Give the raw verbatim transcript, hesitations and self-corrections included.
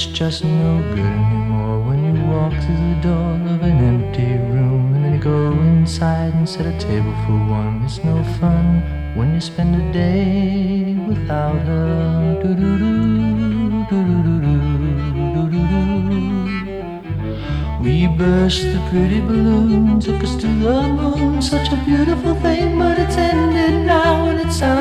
it's just no good anymore when you walk through the door of an empty room and then you go inside and set a table for one. It's no fun when you spend a day without her. Do-do-do, do-do-do-do, do-do-do. We burst the pretty balloon, took us to the moon. Such a beautiful thing, but it's ended now and it sounds